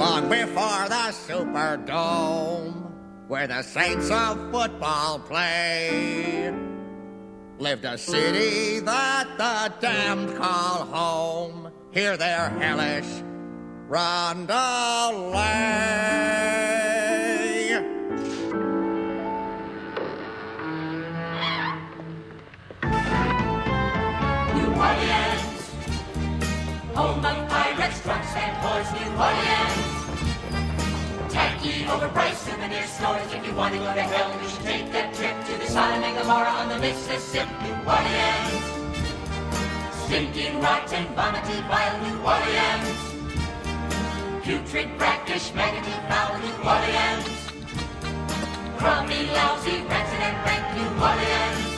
long before the Superdome, where the saints of football play, lived a city that the damned call home. Hear their hellish roundelay. New Orleans, home of pirates, drunks, and whores. New Orleans, tacky, overpriced souvenir stores. If you want to go to hell, you should take that trip to the Sodom and Gomorrah on the Mississippi. New Orleans, stinking, rotten, vomity, vile. New Orleans, putrid, brackish, maggoty, foul. New Orleans, crummy, lousy, rancid, and rank. New Orleans,